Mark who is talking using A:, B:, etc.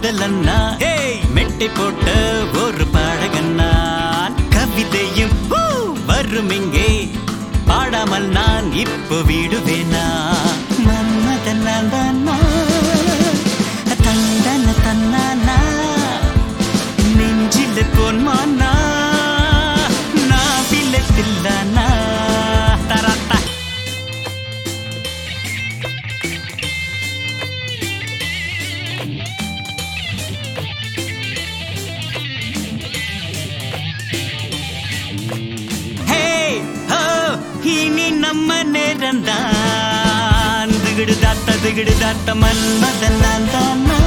A: காதலன்னா மெட்டை போட்ட ஒரு பாடகன்னான் கவிதையும் வரும் இங்கே பாடாமல் நான் இப்போ விடுவேனா மன்மதன் தானா தந்தன தன்னானா நெஞ்சில பொன்மானா நான் வில்லத்தில்லானா தரத்தா இனி நம்ம நேரந்தான் திகிடு தாத்த மன்மதன் தானா